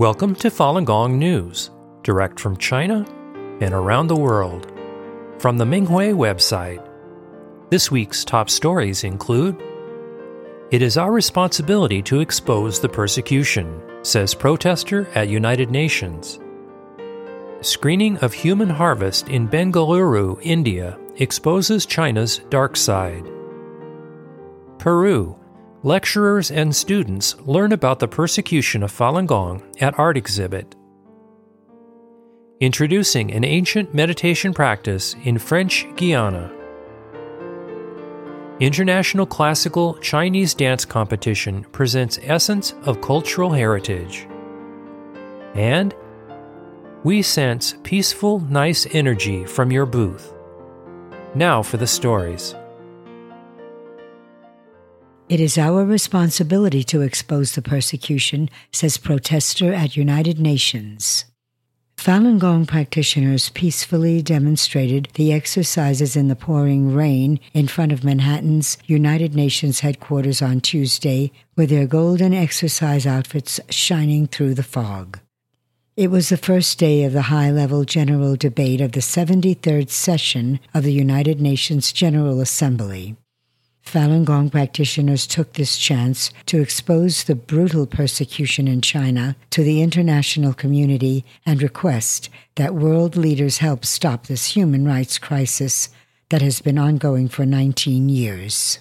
Welcome to Falun Gong News, direct from China and around the world. From the Minghui website, this week's top stories include: It is our responsibility to expose the persecution, says protester at United Nations. Screening of human harvest in Bengaluru, India, exposes China's dark side. Peru. Lecturers and students learn about the persecution of Falun Gong at art exhibit. Introducing an ancient meditation practice in French Guiana. International Classical Chinese Dance Competition presents essence of cultural heritage. And we sense peaceful, nice energy from your booth. Now for the stories. It is our responsibility to expose the persecution, says protester at United Nations. Falun Gong practitioners peacefully demonstrated the exercises in the pouring rain in front of Manhattan's United Nations headquarters on Tuesday, with their golden exercise outfits shining through the fog. It was the first day of the high-level general debate of the 73rd session of the United Nations General Assembly. Falun Gong practitioners took this chance to expose the brutal persecution in China to the international community and request that world leaders help stop this human rights crisis that has been ongoing for 19 years.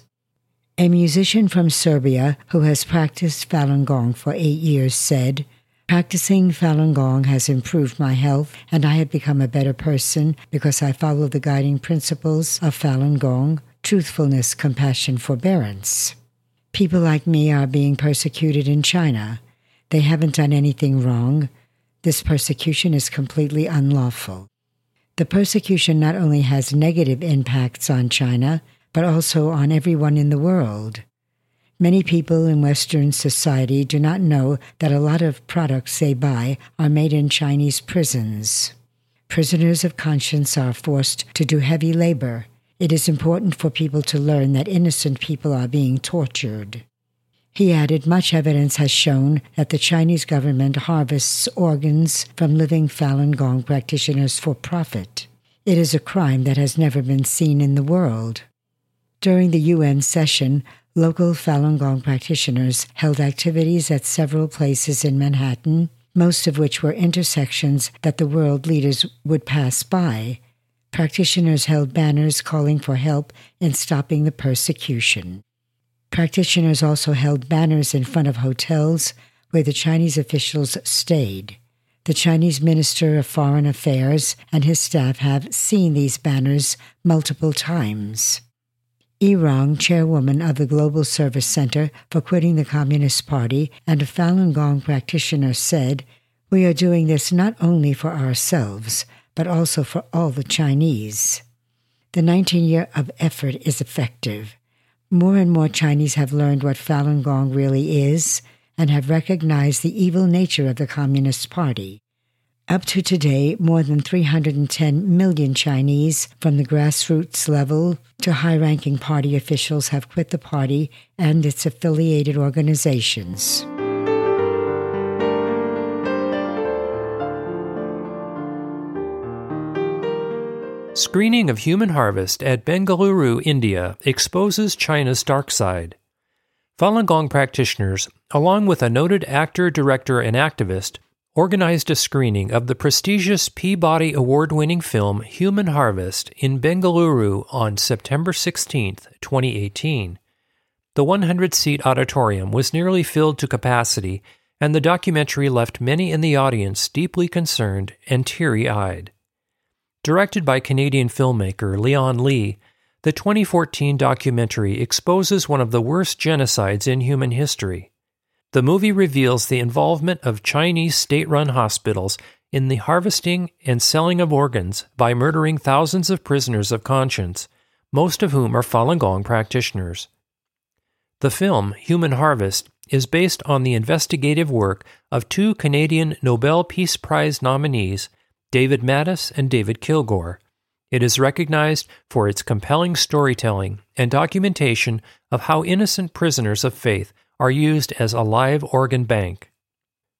A musician from Serbia who has practiced Falun Gong for 8 years said, "Practicing Falun Gong has improved my health, and I have become a better person because I follow the guiding principles of Falun Gong: truthfulness, compassion, forbearance. People like me are being persecuted in China. They haven't done anything wrong. This persecution is completely unlawful." The persecution not only has negative impacts on China, but also on everyone in the world. Many people in Western society do not know that a lot of products they buy are made in Chinese prisons. Prisoners of conscience are forced to do heavy labor. It is important for people to learn that innocent people are being tortured. He added, much evidence has shown that the Chinese government harvests organs from living Falun Gong practitioners for profit. It is a crime that has never been seen in the world. During the UN session, local Falun Gong practitioners held activities at several places in Manhattan, most of which were intersections that the world leaders would pass by. Practitioners held banners calling for help in stopping the persecution. Practitioners also held banners in front of hotels where the Chinese officials stayed. The Chinese Minister of Foreign Affairs and his staff have seen these banners multiple times. Rong, chairwoman of the Global Service Center for Quitting the Communist Party and a Falun Gong practitioner, said, "We are doing this not only for ourselves, but also for all the Chinese. The 19-year of effort is effective. More and more Chinese have learned what Falun Gong really is and have recognized the evil nature of the Communist Party. Up to today, more than 310 million Chinese, from the grassroots level to high-ranking party officials, have quit the party and its affiliated organizations." Screening of human harvest at Bengaluru, India, exposes China's dark side. Falun Gong practitioners, along with a noted actor, director, and activist, organized a screening of the prestigious Peabody Award-winning film Human Harvest in Bengaluru on September 16, 2018. The 100-seat auditorium was nearly filled to capacity, and the documentary left many in the audience deeply concerned and teary-eyed. Directed by Canadian filmmaker Leon Lee, the 2014 documentary exposes one of the worst genocides in human history. The movie reveals the involvement of Chinese state-run hospitals in the harvesting and selling of organs by murdering thousands of prisoners of conscience, most of whom are Falun Gong practitioners. The film, Human Harvest, is based on the investigative work of two Canadian Nobel Peace Prize nominees, David Mattis and David Kilgour. It is recognized for its compelling storytelling and documentation of how innocent prisoners of faith are used as a live organ bank.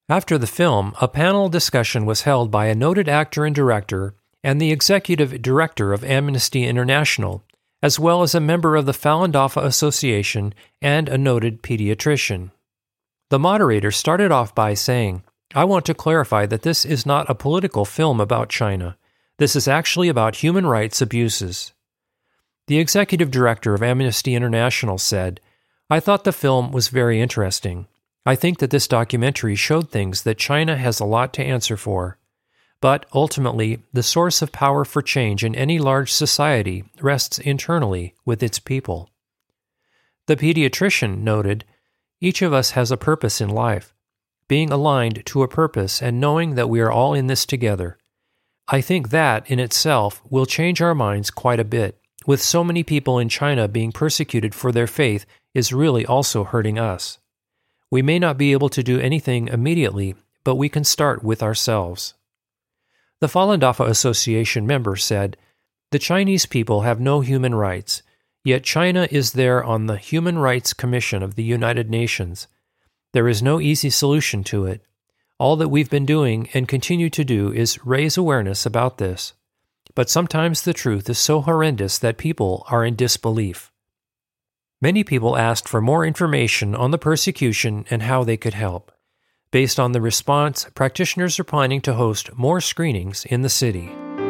After the film, a panel discussion was held by a noted actor and director and the executive director of Amnesty International, as well as a member of the Falun Dafa Association and a noted pediatrician. The moderator started off by saying, "I want to clarify that this is not a political film about China. This is actually about human rights abuses." The executive director of Amnesty International said, "I thought the film was very interesting. I think that this documentary showed things that China has a lot to answer for. But ultimately, the source of power for change in any large society rests internally with its people." The pediatrician noted, "Each of us has a purpose in life. Being aligned to a purpose and knowing that we are all in this together. I think that, in itself, will change our minds quite a bit. With so many people in China being persecuted for their faith is really also hurting us. We may not be able to do anything immediately, but we can start with ourselves." The Falun Dafa Association member said, "The Chinese people have no human rights, yet China is there on the Human Rights Commission of the United Nations. There is no easy solution to it. All that we've been doing and continue to do is raise awareness about this. But sometimes the truth is so horrendous that people are in disbelief." Many people asked for more information on the persecution and how they could help. Based on the response, practitioners are planning to host more screenings in the city.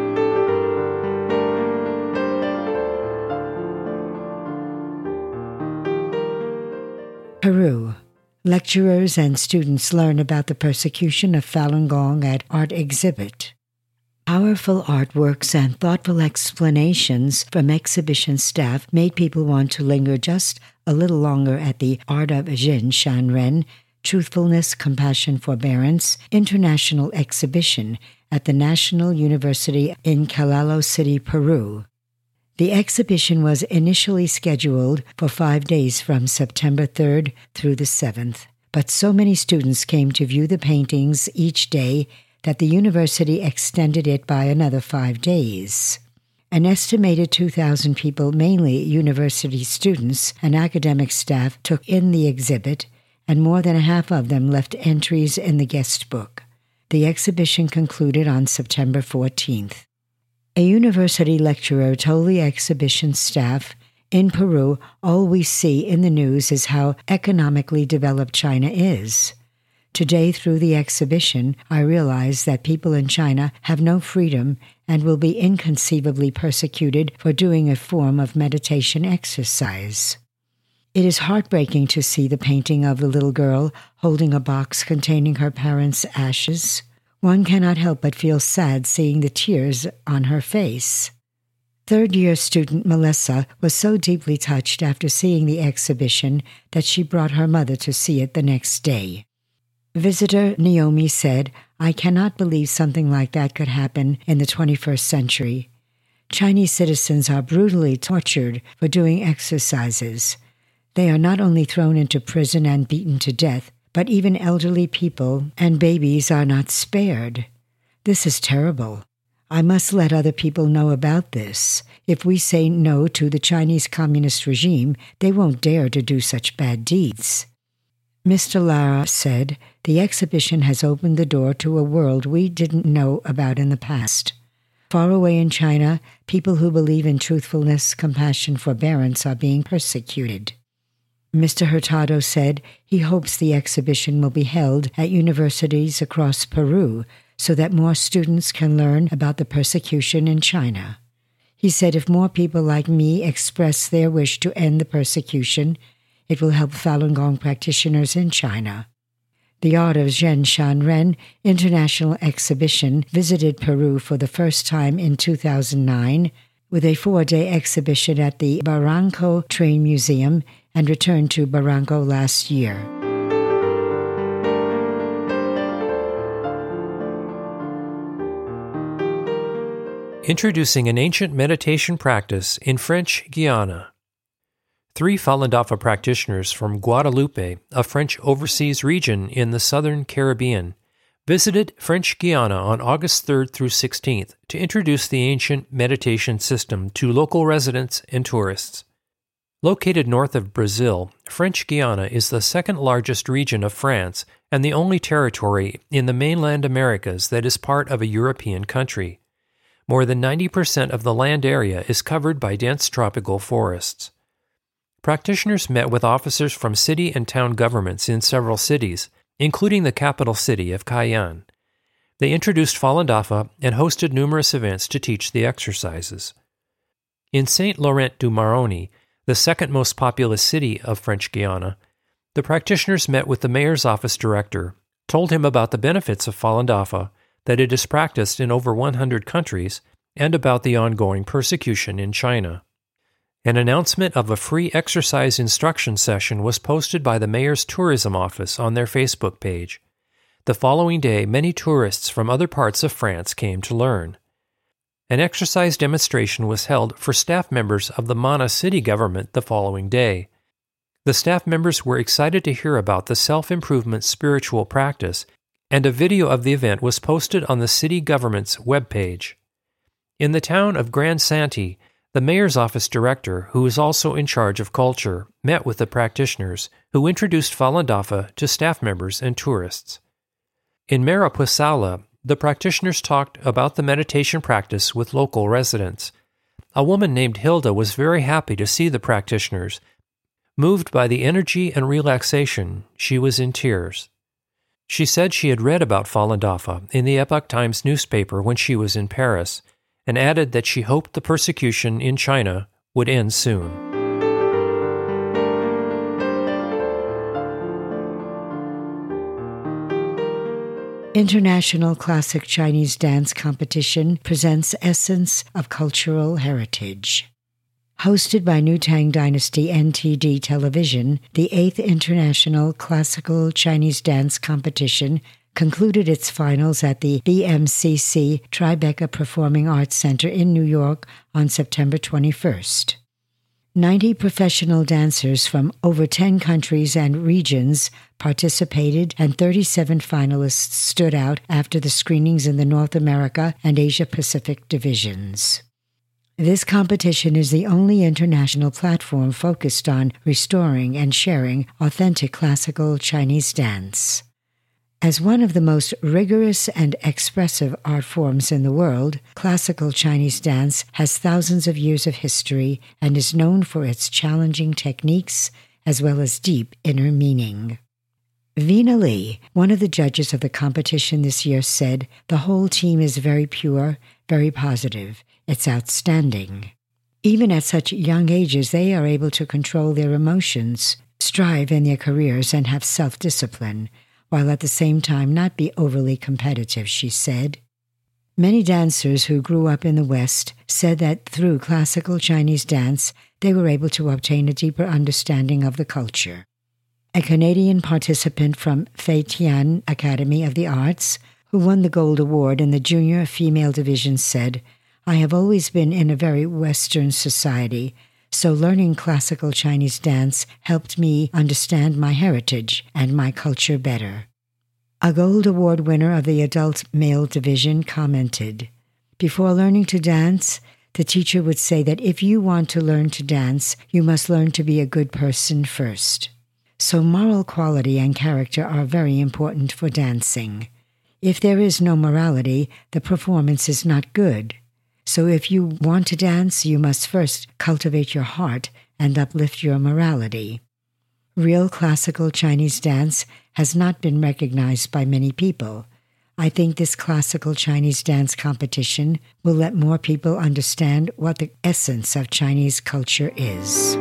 Peru. Lecturers and students learn about the persecution of Falun Gong at art exhibit. Powerful artworks and thoughtful explanations from exhibition staff made people want to linger just a little longer at the Art of Zhen Shanren, Truthfulness, Compassion, Forbearance International Exhibition at the National University in Calalo City, Peru. The exhibition was initially scheduled for 5 days from September 3rd through the 7th, but so many students came to view the paintings each day that the university extended it by another 5 days. An estimated 2,000 people, mainly university students and academic staff, took in the exhibit, and more than half of them left entries in the guest book. The exhibition concluded on September 14th. A university lecturer told the exhibition staff, "In Peru, all we see in the news is how economically developed China is. Today, through the exhibition, I realize that people in China have no freedom and will be inconceivably persecuted for doing a form of meditation exercise. It is heartbreaking to see the painting of the little girl holding a box containing her parents' ashes. One cannot help but feel sad seeing the tears on her face." Third-year student Melissa was so deeply touched after seeing the exhibition that she brought her mother to see it the next day. Visitor Naomi said, "I cannot believe something like that could happen in the 21st century. Chinese citizens are brutally tortured for doing exercises. They are not only thrown into prison and beaten to death, but even elderly people and babies are not spared. This is terrible. I must let other people know about this. If we say no to the Chinese communist regime, they won't dare to do such bad deeds." Mr. Lara said, "The exhibition has opened the door to a world we didn't know about in the past. Far away in China, people who believe in truthfulness, compassion, forbearance are being persecuted." Mr. Hurtado said he hopes the exhibition will be held at universities across Peru so that more students can learn about the persecution in China. He said if more people like me express their wish to end the persecution, it will help Falun Gong practitioners in China. The Art of Zhen Shanren International Exhibition visited Peru for the first time in 2009 with a 4-day exhibition at the Barranco Train Museum and returned to Barranco last year. Introducing an ancient meditation practice in French Guiana. 3 Falun Dafa practitioners from Guadeloupe, a French overseas region in the southern Caribbean, visited French Guiana on August 3rd through 16th to introduce the ancient meditation system to local residents and tourists. Located north of Brazil, French Guiana is the second largest region of France and the only territory in the mainland Americas that is part of a European country. More than 90% of the land area is covered by dense tropical forests. Practitioners met with officers from city and town governments in several cities, including the capital city of Cayenne. They introduced Falun Dafa and hosted numerous events to teach the exercises. In Saint-Laurent-du-Maroni, the second most populous city of French Guiana, the practitioners met with the mayor's office director, told him about the benefits of Falun Dafa, that it is practiced in over 100 countries, and about the ongoing persecution in China. An announcement of a free exercise instruction session was posted by the mayor's tourism office on their Facebook page. The following day, many tourists from other parts of France came to learn. An exercise demonstration was held for staff members of the Mana city government the following day. The staff members were excited to hear about the self-improvement spiritual practice, and a video of the event was posted on the city government's webpage. In the town of Grand Santi, the mayor's office director, who is also in charge of culture, met with the practitioners, who introduced Falun Dafa to staff members and tourists. In Maripuesala, the practitioners talked about the meditation practice with local residents. A woman named Hilda was very happy to see the practitioners. Moved by the energy and relaxation, she was in tears. She said she had read about Falun Dafa in the Epoch Times newspaper when she was in Paris, and added that she hoped the persecution in China would end soon. International Classic Chinese Dance Competition presents Essence of Cultural Heritage. Hosted by New Tang Dynasty NTD Television, the 8th International Classical Chinese Dance Competition concluded its finals at the BMCC Tribeca Performing Arts Center in New York on September 21st. 90 professional dancers from over 10 countries and regions participated, and 37 finalists stood out after the screenings in the North America and Asia Pacific divisions. This competition is the only international platform focused on restoring and sharing authentic classical Chinese dance. As one of the most rigorous and expressive art forms in the world, classical Chinese dance has thousands of years of history and is known for its challenging techniques as well as deep inner meaning. Vina Lee, one of the judges of the competition this year, said, "The whole team is very pure, very positive. It's outstanding. Even at such young ages, they are able to control their emotions, strive in their careers, and have self-discipline, while at the same time not be overly competitive," she said. Many dancers who grew up in the West said that through classical Chinese dance, they were able to obtain a deeper understanding of the culture. A Canadian participant from Fei Tian Academy of the Arts, who won the Gold Award in the junior female division, said, "I have always been in a very Western society, so learning classical Chinese dance helped me understand my heritage and my culture better." A Gold Award winner of the adult male division commented, "Before learning to dance, the teacher would say that if you want to learn to dance, you must learn to be a good person first. So moral quality and character are very important for dancing. If there is no morality, the performance is not good. So if you want to dance, you must first cultivate your heart and uplift your morality." Real classical Chinese dance has not been recognized by many people. I think this classical Chinese dance competition will let more people understand what the essence of Chinese culture is.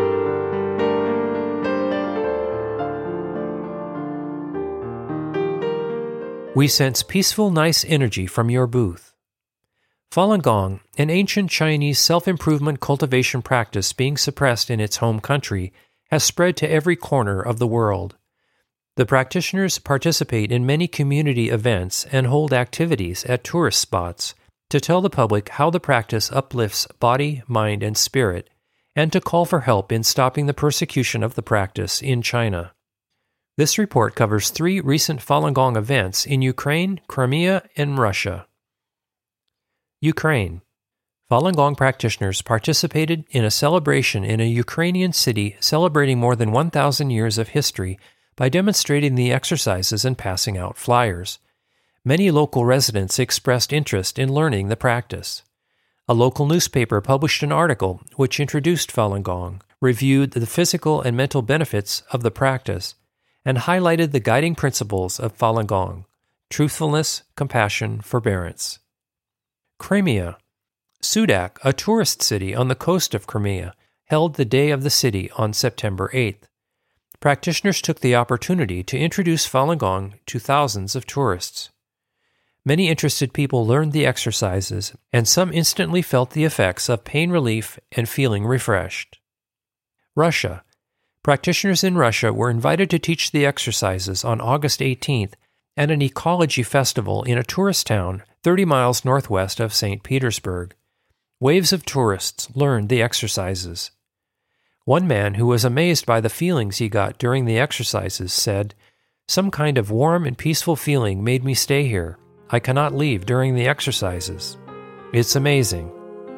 We sense peaceful, nice energy from your booth. Falun Gong, an ancient Chinese self-improvement cultivation practice being suppressed in its home country, has spread to every corner of the world. The practitioners participate in many community events and hold activities at tourist spots to tell the public how the practice uplifts body, mind, and spirit, and to call for help in stopping the persecution of the practice in China. This report covers 3 recent Falun Gong events in Ukraine, Crimea, and Russia. Ukraine. Falun Gong practitioners participated in a celebration in a Ukrainian city celebrating more than 1,000 years of history by demonstrating the exercises and passing out flyers. Many local residents expressed interest in learning the practice. A local newspaper published an article which introduced Falun Gong, reviewed the physical and mental benefits of the practice, and highlighted the guiding principles of Falun Gong: truthfulness, compassion, forbearance. Crimea. Sudak, a tourist city on the coast of Crimea, held the Day of the City on September 8th. Practitioners took the opportunity to introduce Falun Gong to thousands of tourists. Many interested people learned the exercises, and some instantly felt the effects of pain relief and feeling refreshed. Russia. Practitioners in Russia were invited to teach the exercises on August 18th at an ecology festival in a tourist town 30 miles northwest of St. Petersburg. Waves of tourists learned the exercises. One man who was amazed by the feelings he got during the exercises said, "Some kind of warm and peaceful feeling made me stay here. I cannot leave during the exercises. It's amazing."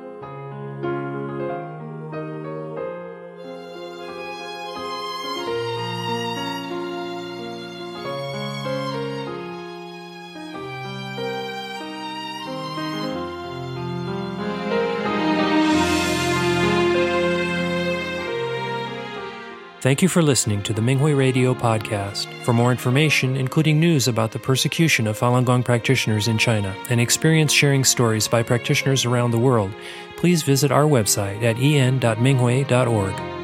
Thank you for listening to the Minghui Radio podcast. For more information, including news about the persecution of Falun Gong practitioners in China and experience-sharing stories by practitioners around the world, please visit our website at en.minghui.org.